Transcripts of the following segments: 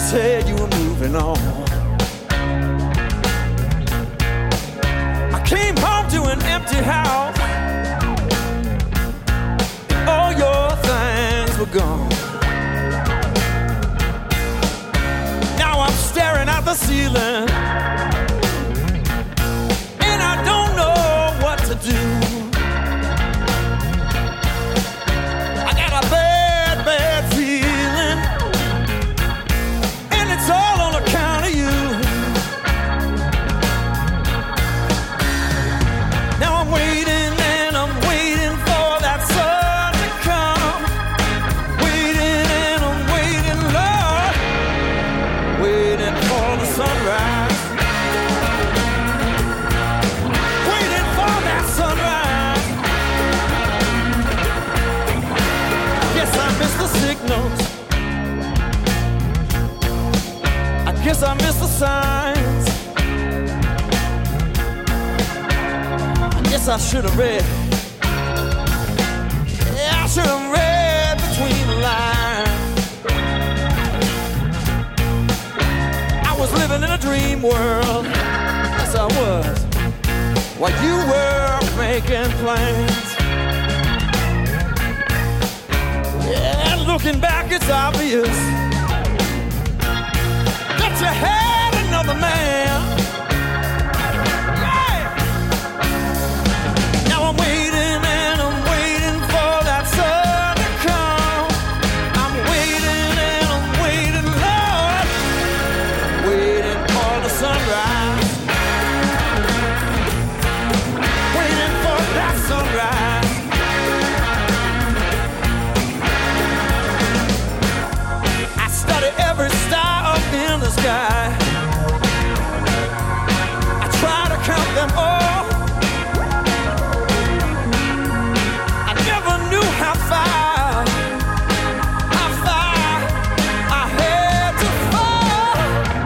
said you were moving on. I came home to an empty house. All your things were gone. Now I'm staring at the ceiling, and I don't know what to do. I got a bad, bad feeling, and it's all on account of you. Now I'm waiting and I'm waiting for that sun to come. Waiting and I'm waiting, Lord, waiting for the sunrise. Waiting for that sunrise. Guess I missed the signals. I guess I missed the signs. I guess I should have read. Yeah, I should have read between the lines. I was living in a dream world. Yes, I was. While you were making plans. Yeah, looking back, it's obvious that you had another man. Yeah. Now I'm waiting and I'm waiting for that sun to come. I'm waiting and I'm waiting, Lord, waiting for the sunrise. Waiting for that sunrise. I study every star up in the sky. I try to count them all. I never knew how far I had to fall.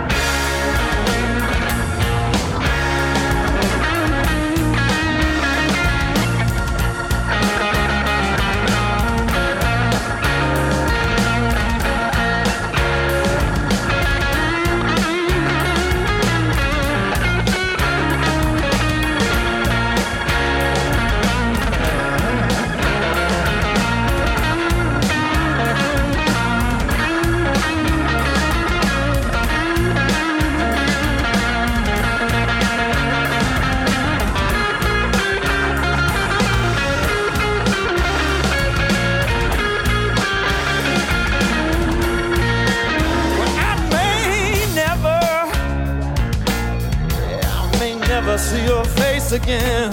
Never see your face again.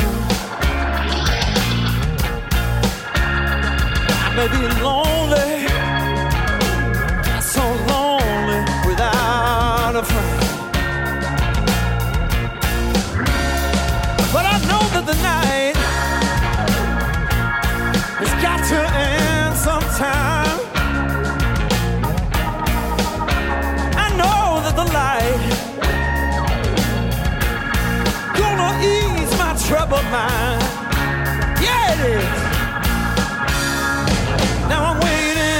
I may be lonely, so lonely without a friend. But I know that the night has got to end sometime. I know that the light ease my troubled mind. Yeah, it is. Now I'm waiting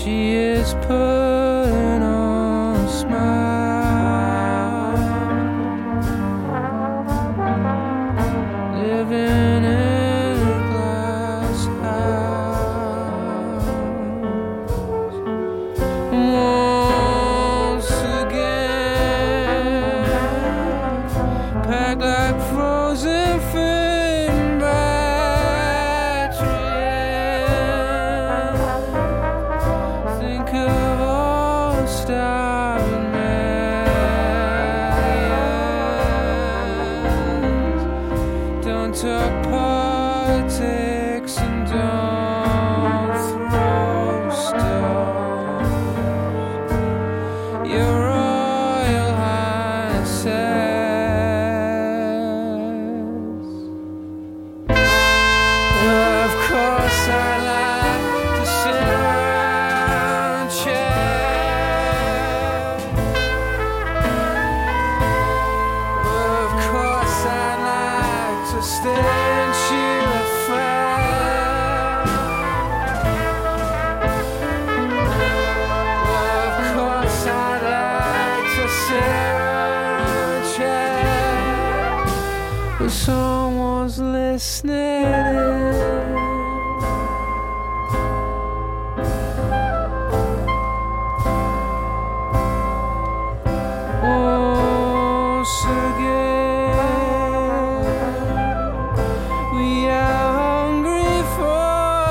She is putting on a smile, living in a glass house. Once again, packed like frozen food batteries. Think of all starving millions. Don't talk politics and don't throw stones. Your Royal Highnesses. Well, of course I like to sit around chat. Well, of course I like to stare and chew a fat. Well, of course I like to sit around chat, but someone's listening. Once again, we are hungry for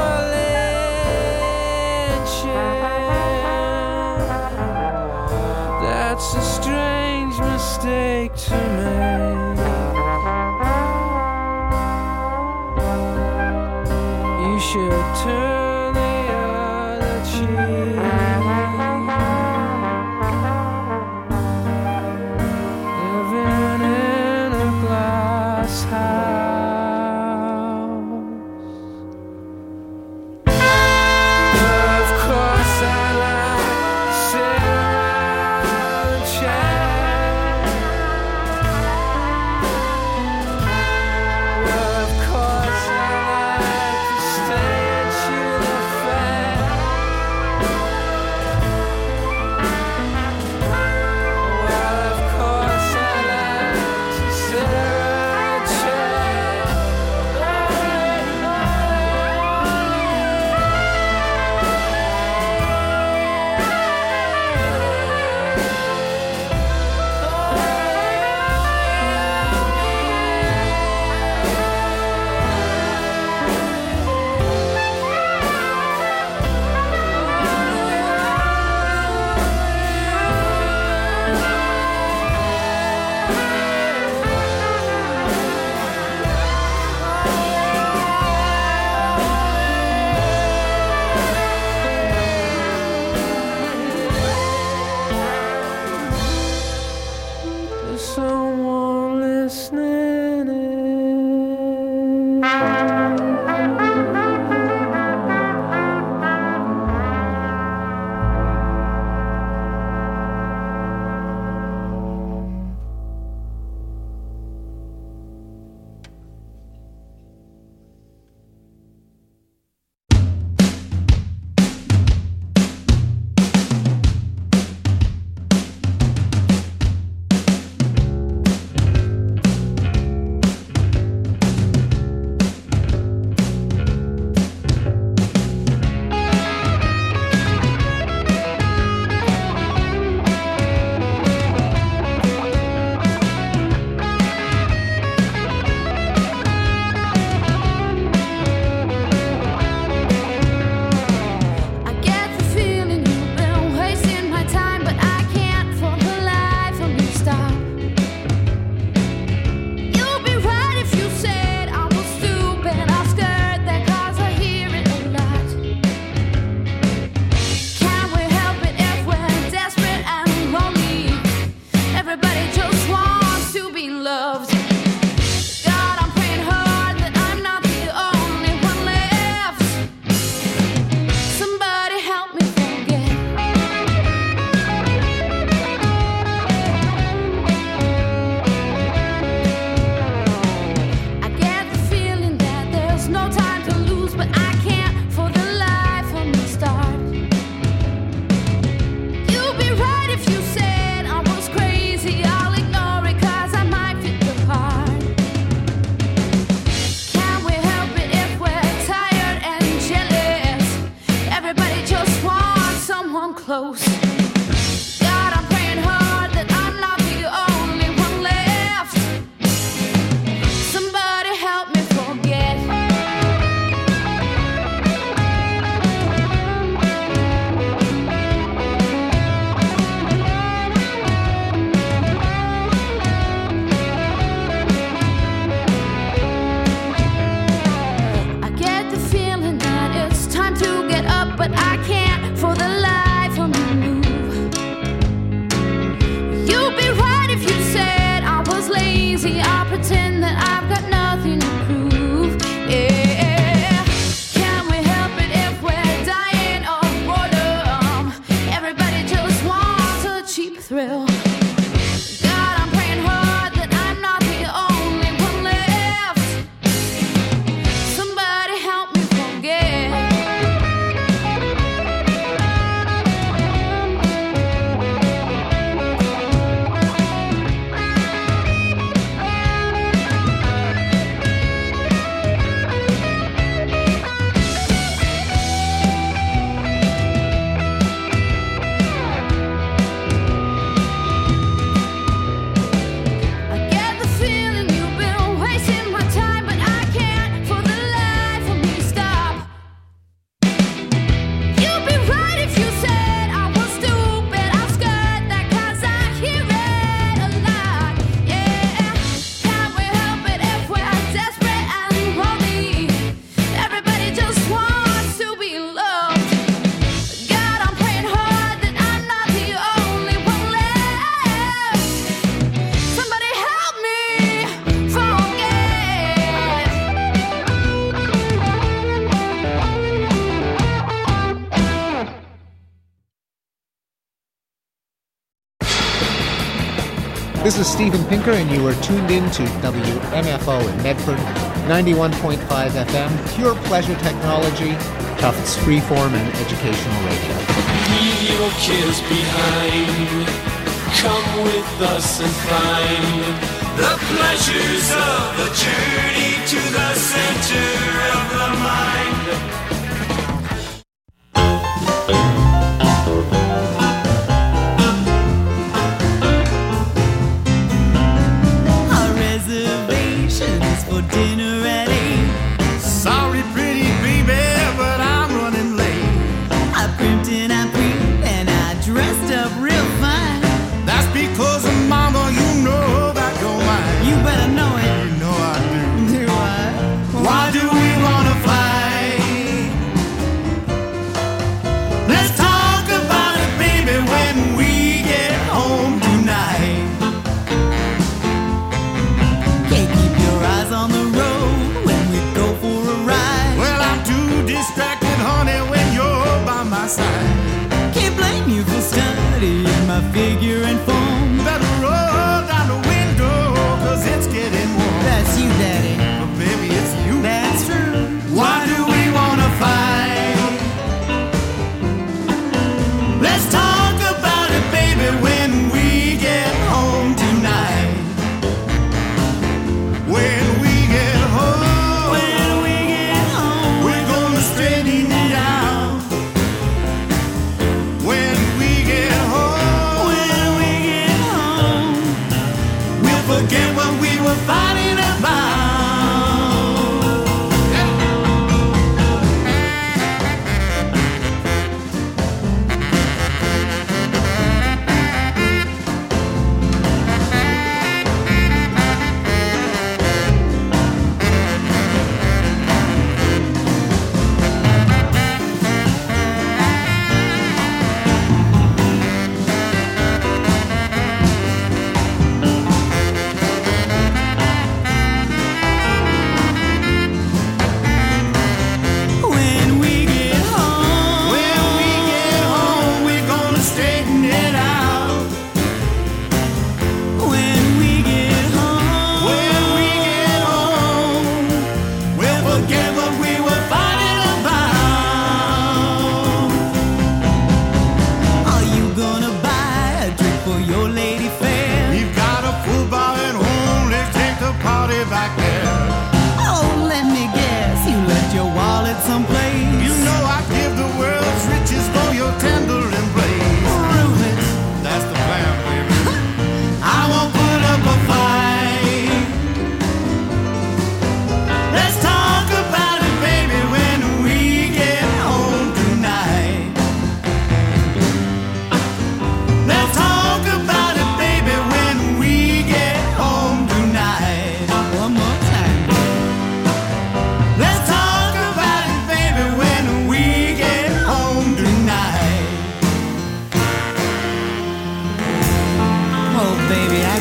lynching. That's a strange mistake to make. You should turn the other cheek. Living in a glass house. Of course I like to sit around and chat. close. God, I'm praying hard that I'm not the only one left. Somebody help me forget. I get the feeling that it's time to get up, but I can't for the life of me move. You'd be right if you said I was lazy. I pretend that I've got nothing to prove. Yeah. Can we help it if we're dying of boredom? Everybody just wants a cheap thrill. God, I'm praying hard that I'm not the only one left. Somebody help me forget. I get the feeling you've been wasting my time, but I can't for the life of me stop. You'd be right if you said I was stupid. I'm scared that 'cause I hear it a lot. Yeah, can we help it if we're desperate and lonely? Everybody just wants to be loved. God, I'm praying hard that I'm not the only one left. Somebody help me forget. This is Steven Pinker, and you are tuned in to WMFO in Medford, 91.5 FM, pure pleasure technology, Tufts freeform and educational radio. Leave your cares behind. Come with us and find the pleasures of the journey to the center of the mind. Our reservations for dinner at 8. Sorry, pretty baby, but I'm running late. I primped and I prepped and I dressed up real fine. That's because, mama, you know that you're mine. You better know it. You know I do. Do I? Why do we wanna fight? Let's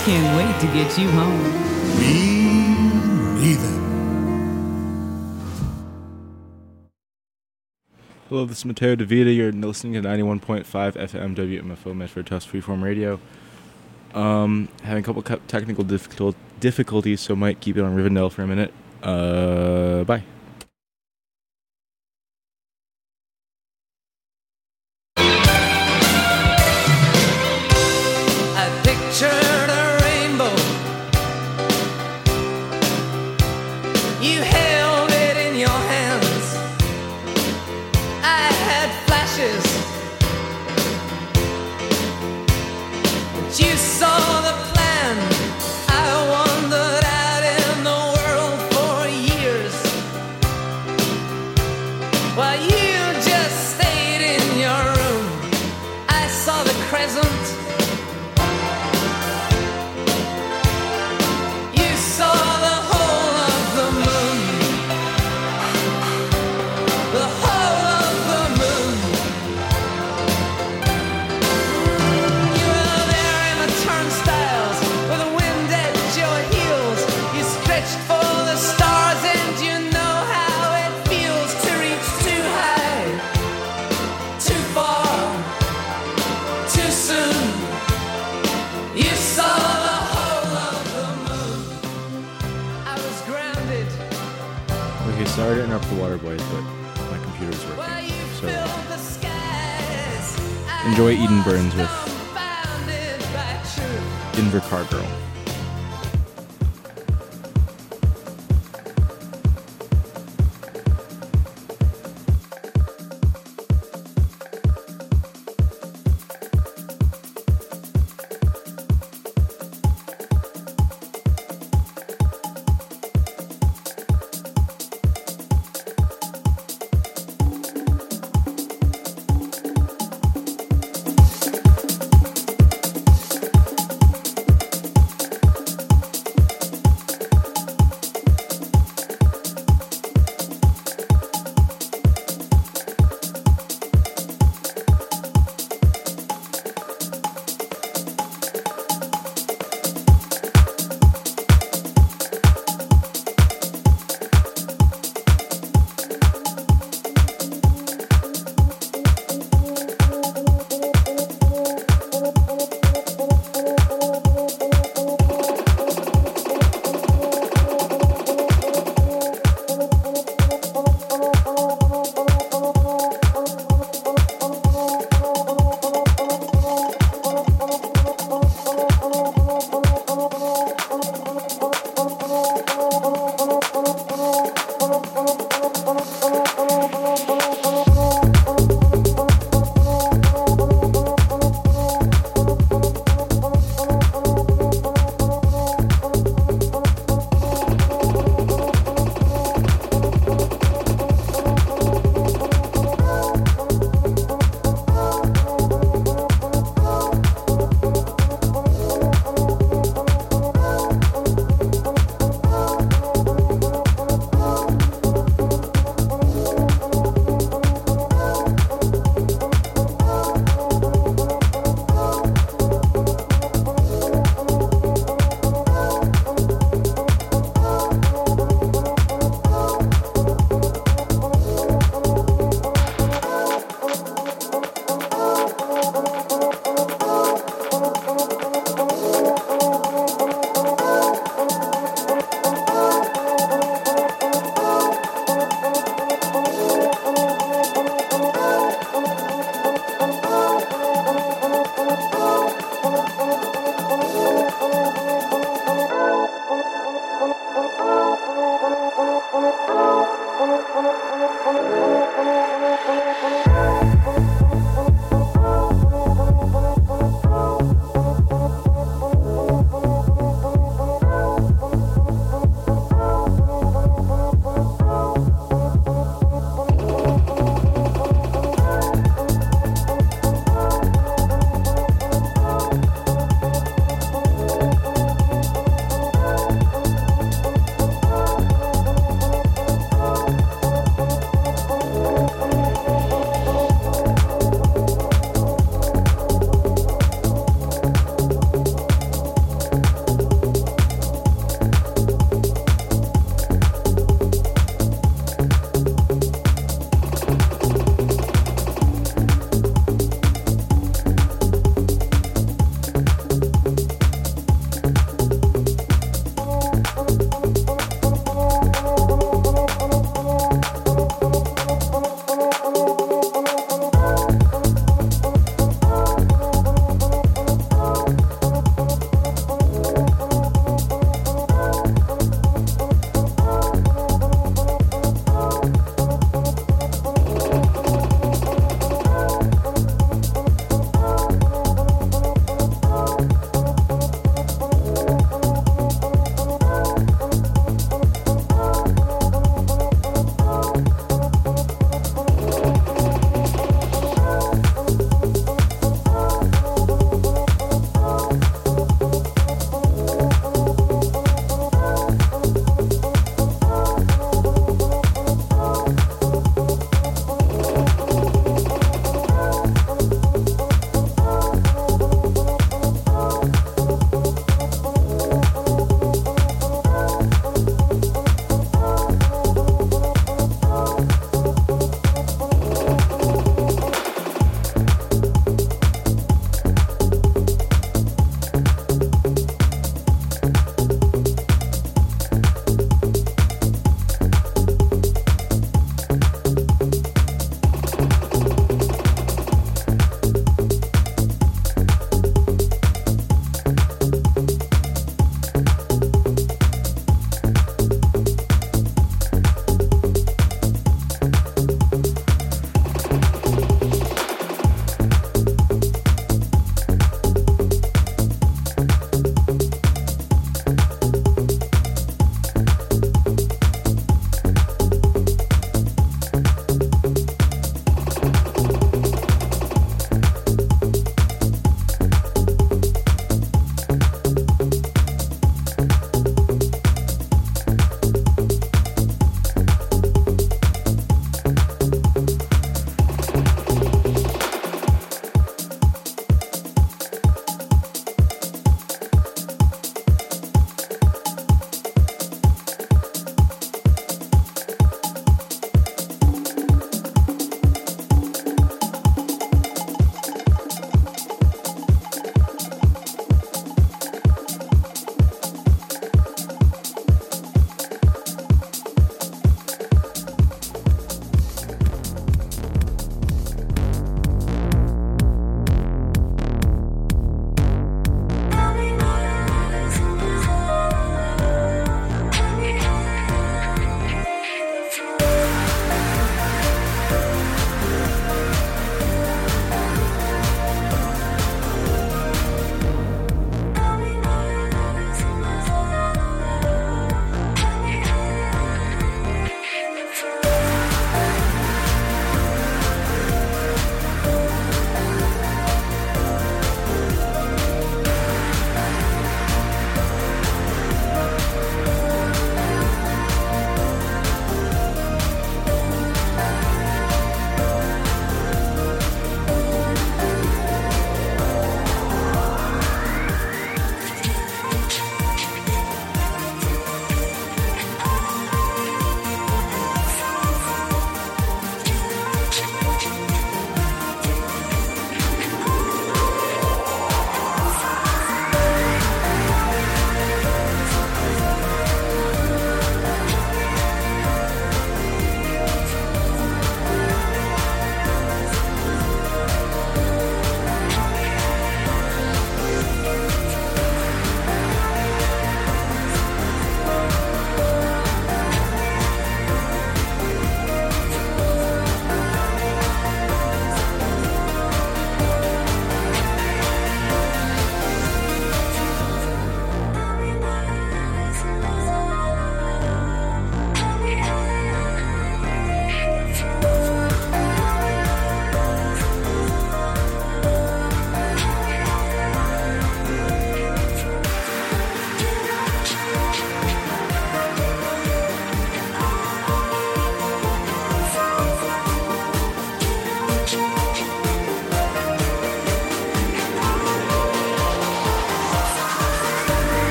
can't wait to get you home. Me neither. Hello, this is Matteo DeVita. You're listening to 91.5 FM WMFO Medford Tufts Freeform Radio. Having a couple technical difficulties, so might keep it on Rivendell for a minute. Bye. I pictured a rainbow. You held it in your hands. I had flashes. But you saw the plan. I wandered out in the world for years, while you just stayed in your room. I saw the crescent. You saw the whole of the moon. The whole of the moon. You were there in the turnstiles with the wind at your heels. You stretched for the stars and you know how it feels to reach too high, too far, too soon. You saw the whole of the moon. I was grounded Okay, sorry to interrupt the water boys, but my computer's while working. you So filled the skies. I enjoy Eden was Burns with dumbfounded by truth. Denver Car Girl.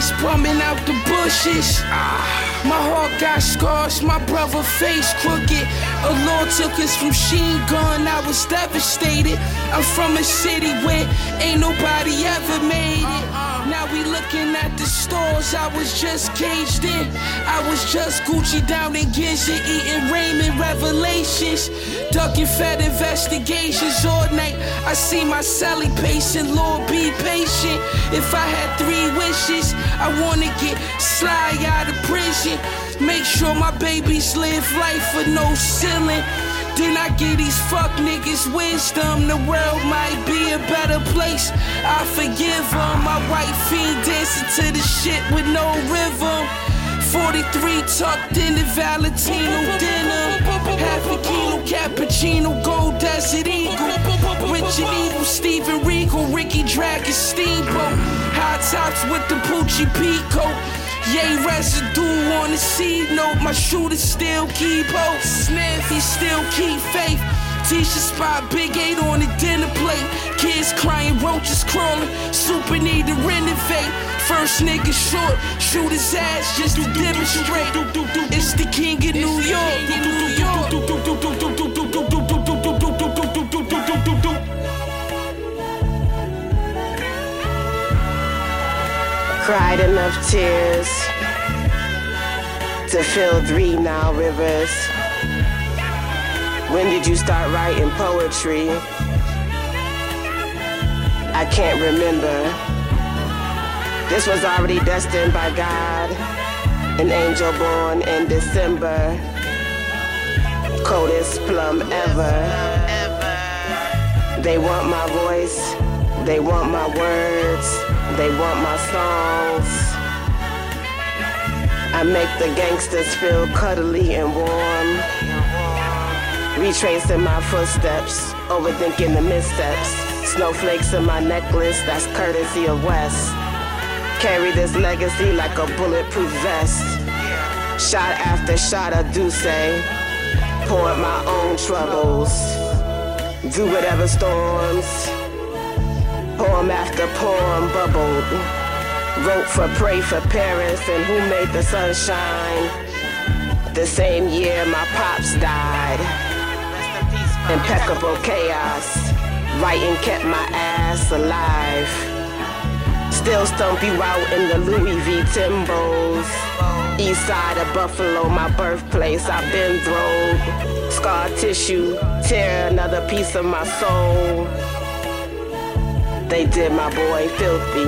bullets bumming out the bushes. My heart got scars, my brother face crooked. A law took us from Sheen Gun, I was devastated. I'm from a city where ain't nobody ever made it. Now we looking at the stores, I was just caged in. I was just Gucci down in Giza, eating Raymond Revelations. Ducking Fed investigations all night. I see my celly pacing, Lord be patient. If I had 3 wishes, I wanna get Sly out of prison. Make sure my babies live life with no ceiling. Then I give these fuck niggas wisdom. The world might be a better place. I forgive them. My white fiend dancing to the shit with no rhythm. 43 tucked in the Valentino dinner. Half a kilo cappuccino, gold desert eagle. Richard Evil, Steven Regal, Ricky Dragon, Steamboat. High tops with the Poochie Pico. Yay, residue on the C note. My shooters still keep hope. Sniff, he still keep faith. T-shirt spot, Big 8 on the dinner plate. Kids crying, roaches crawling. Super need to renovate. First nigga short, shoot his ass just to demonstrate. It's the king of New York, New York. Cried enough tears to fill 3 Nile rivers. When did you start writing poetry? I can't remember. This was already destined by God. An angel born in December. Coldest plum ever. They want my voice. They want my words. They want my songs. I make the gangsters feel cuddly and warm. Retracing my footsteps, overthinking the missteps. Snowflakes in my necklace, that's courtesy of West. Carry this legacy like a bulletproof vest. Shot after shot of Douce. Poured my own troubles. Do whatever storms. Poem after poem bubbled. Wrote for Pray for Paris and Who Made the Sunshine. The same year my pops died. Impeccable chaos. Writing kept my ass alive. Still stomp you out in the Louis V Timbos. East side of Buffalo, my birthplace, I've been thrown. Scar tissue, tear another piece of my soul. They did my boy filthy.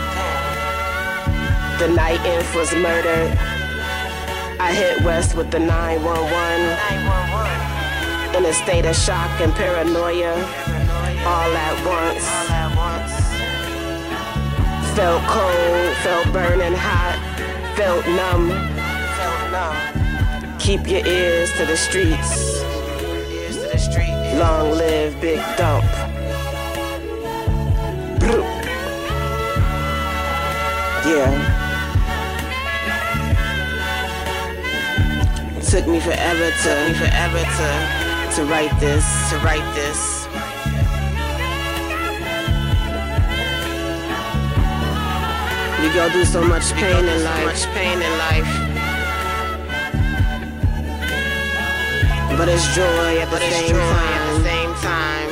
The night Inf was murdered. I hit West with the 911. In a state of shock and paranoia, all at once. Felt cold, felt burning hot, felt numb. Keep your ears to the streets. Long live Big Dump. Yeah. Took me forever to write this. We go through so much pain in life. But it's joy at the same time.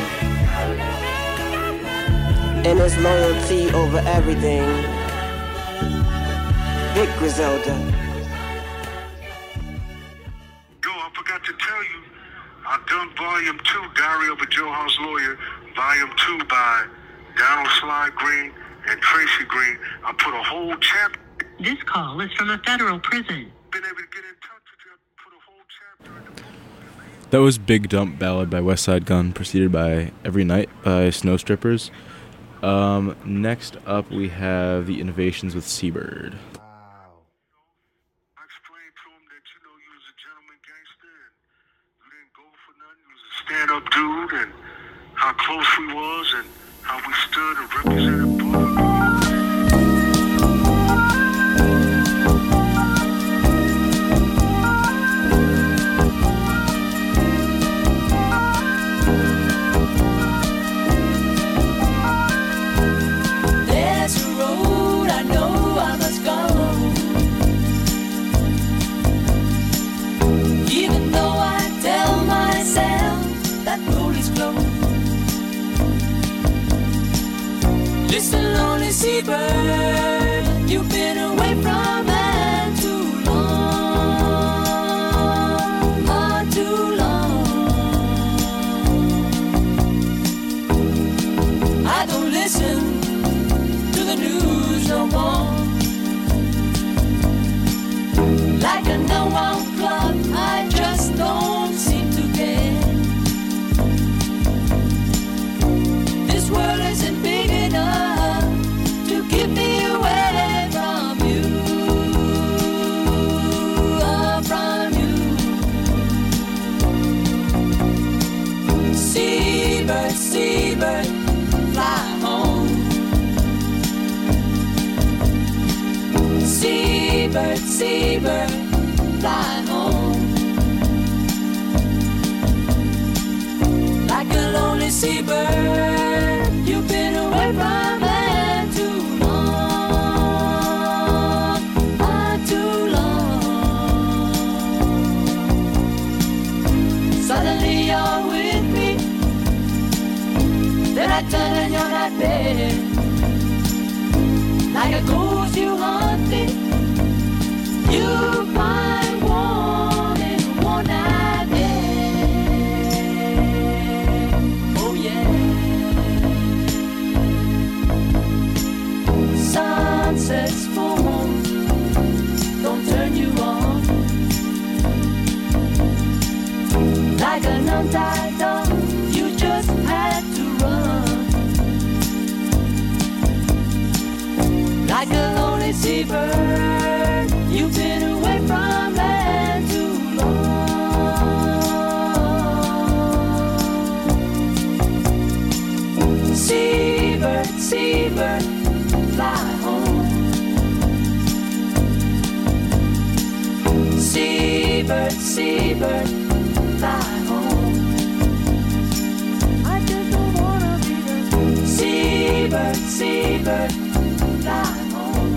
And it's loyalty over everything. Big Griselda. Yo, I forgot to tell you, I've done Volume 2, Diary of a Jailhouse Lawyer, Volume 2 by Donald Sly Green and Tracy Green. I put a whole chapter. This call is from a federal prison. Been able to get in touch with you. I put a whole chapter. That was Big Dump Ballad by Westside Gun, preceded by Every Night by Snow Strippers. Next up we have The Innovations with Seabird. I explained to him that, you was a gentleman gangster and you didn't go for nothing. You was a stand-up dude and how close we was and how we stood and represented Brooklyn. There's a road I know I must go. seabird, you've been away from land too long, oh, too long. I don't listen to the news no more. Like a no-one clock, I just don't seem to care. This world isn't big enough to keep me away from you, oh, from you. Seabird, seabird, fly home. Seabird, seabird, fly home. Like a lonely seabird, you've been away from land too long, oh, too long. Suddenly you're with me, then I turn and you're not there. Like a ghost you haunt me, you find warm in one night air. Oh yeah. Sunsets form, don't turn you on. Like an untied dog, you just had to run. Like a lonely seabird, you've been away from land too long. Seabird, seabird, fly home. Seabird, seabird, fly home. I just don't wanna be the seabird, seabird, fly home.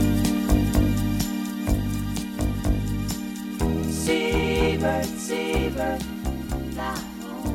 Seabird, seabird, fly home.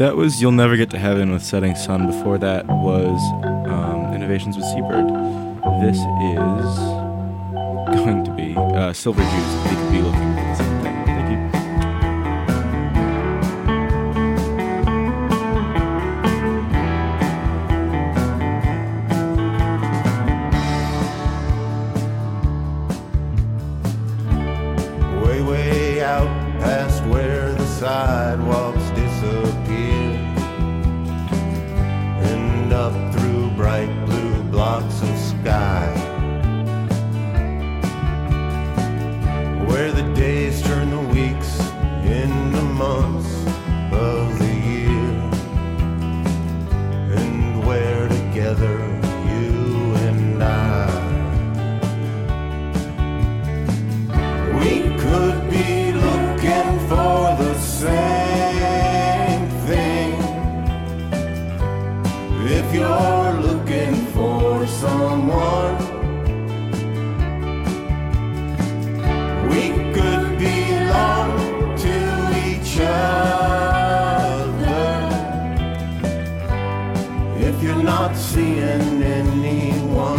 That was You'll Never Get to Heaven with Setting Sun. Before that was Innovations with Seabird. This is going to be Silver Juice. They could be looking for the same thing. Thank you. Way, way out past where the sidewalks disappear, and up through bright blue blocks of sky, where the days turn the weeks into months of the year, and where together you and I, we could be looking for the same thing. If you're looking for someone, we could belong to each other. If you're not seeing anyone,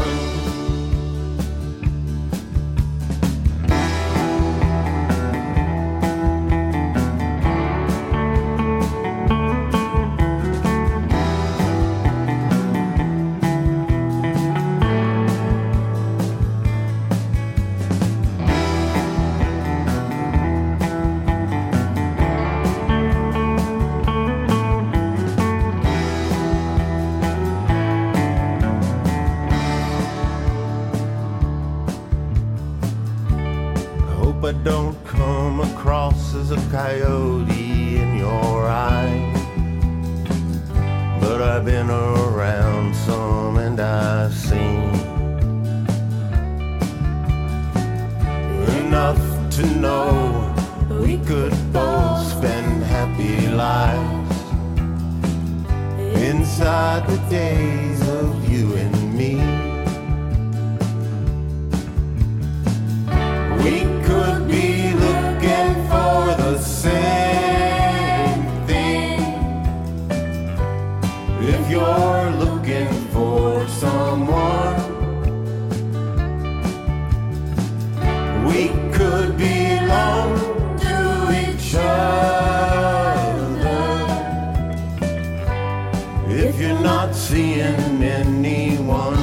I don't come across as a coyote in your eye, but I've been around some and I've seen enough to know we could both spend happy lives inside the days of you and me. We could be looking for the same thing. If you're looking for someone, we could belong to each other. If you're not seeing anyone,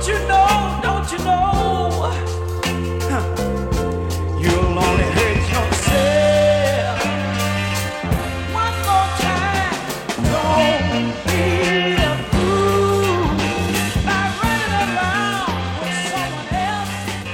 Don't you know, you'll only hurt yourself. One more time, don't be a fool by running around with someone else.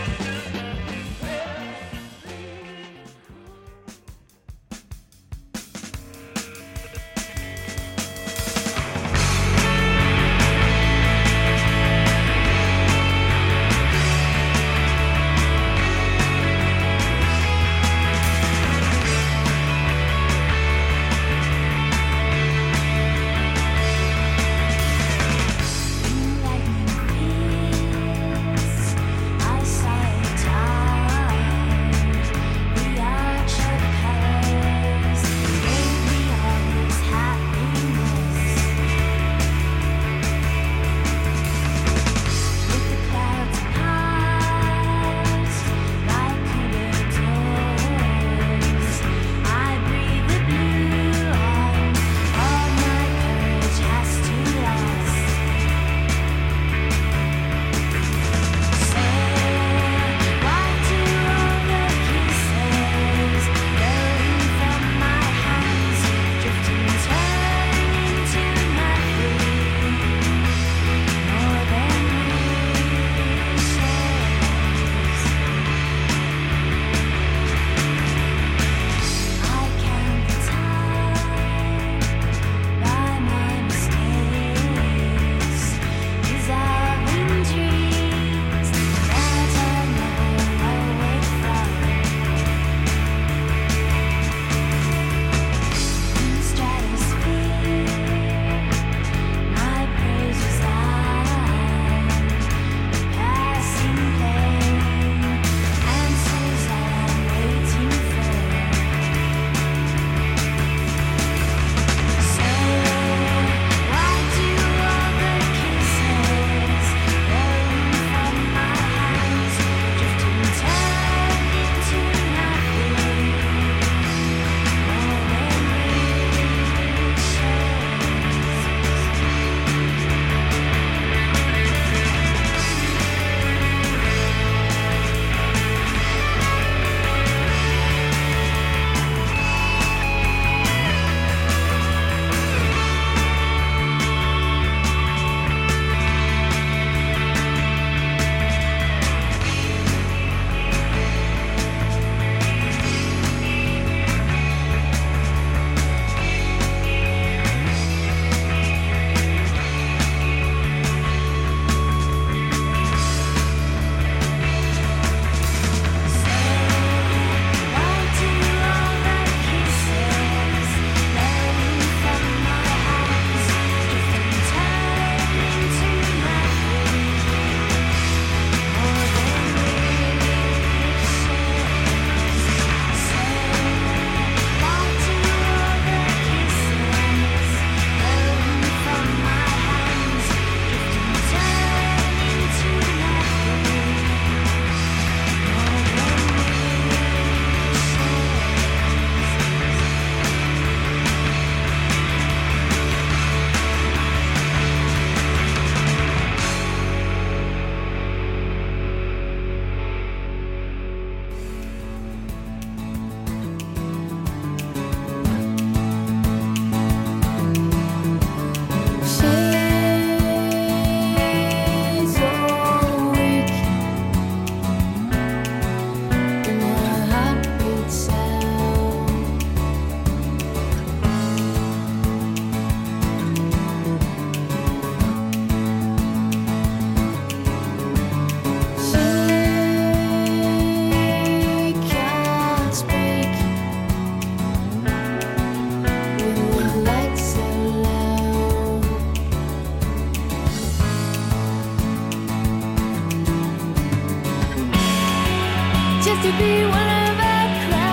to be one of a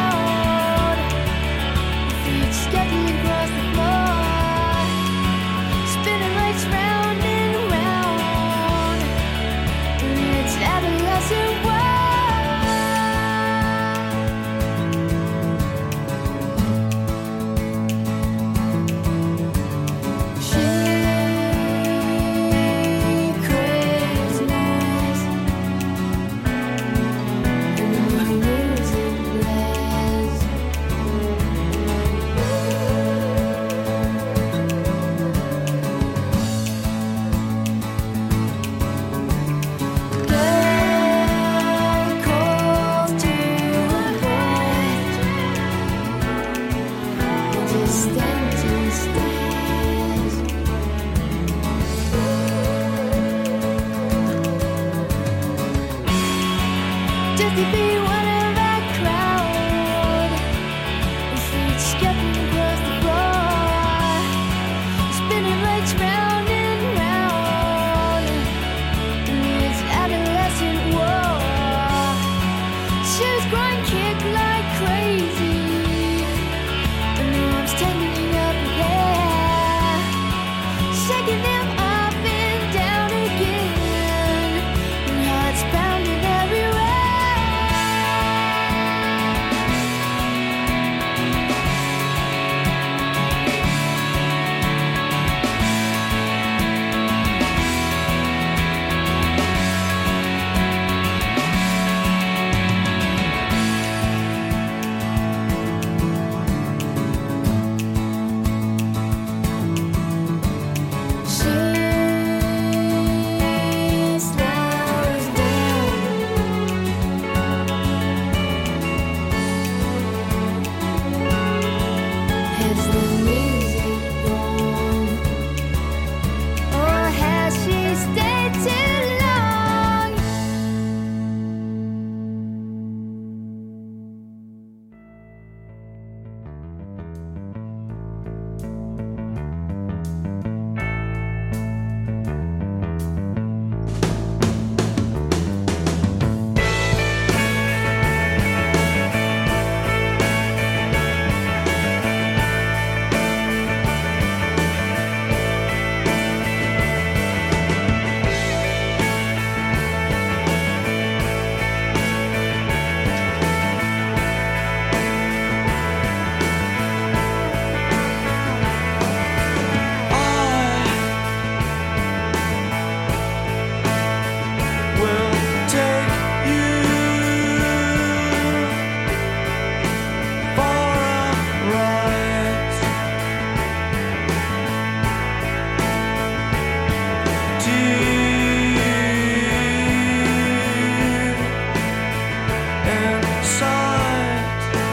crowd. Feet stepping across the floor, spinning lights round and round. It's adolescent world. She craves now. supposed to be one of that crowd. His feet stepping across the floor, spinning legs round and round in his adolescent war. Shoes grind kick like crazy, and arms tangling up in air, shaking them up and down again, and hearts pounding everywhere. She slows down. Has the music gone, or has she stayed too long? Will take you for a ride, deep inside.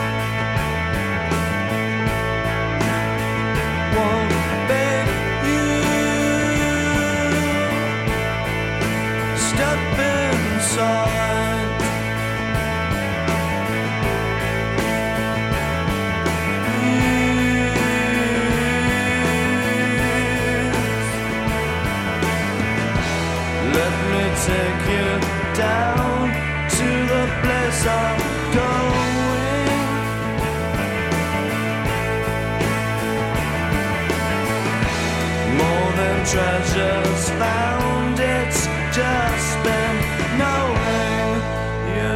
Won't beg you, step inside. Let me take you down to the place I'm going. More than treasures found, it's just been knowing you.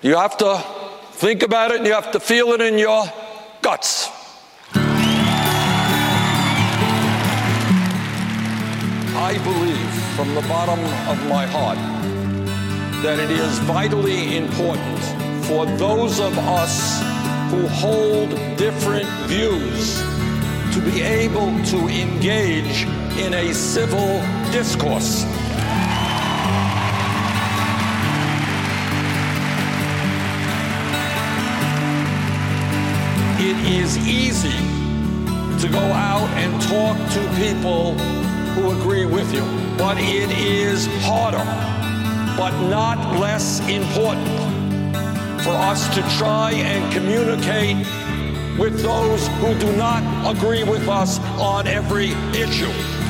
You have to think about it and you have to feel it in your guts. I believe from the bottom of my heart that it is vitally important for those of us who hold different views to be able to engage in a civil discourse. It is easy to go out and talk to people who agree with you, but it is harder, but not less important, for us to try and communicate with those who do not agree with us on every issue.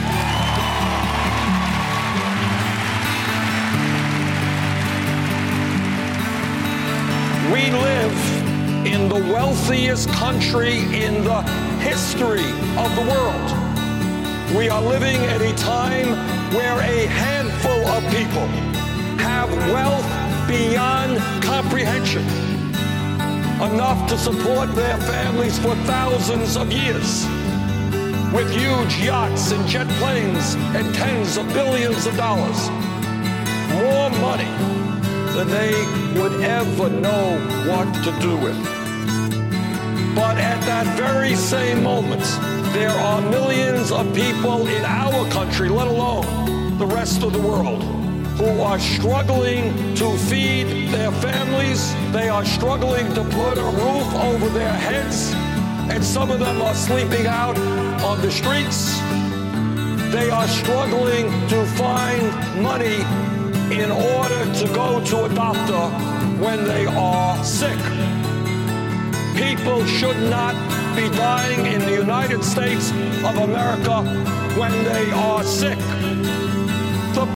We live in the wealthiest country in the history of the world. We are living at a time where a handful of people have wealth beyond comprehension, enough to support their families for thousands of years, with huge yachts and jet planes and tens of billions of dollars, more money than they would ever know what to do with. But at that very same moment, there are millions of people in our country, let alone the rest of the world, who are struggling to feed their families. They are struggling to put a roof over their heads, and some of them are sleeping out on the streets. They are struggling to find money in order to go to a doctor when they are sick. People should not be dying in the United States of America when they are sick.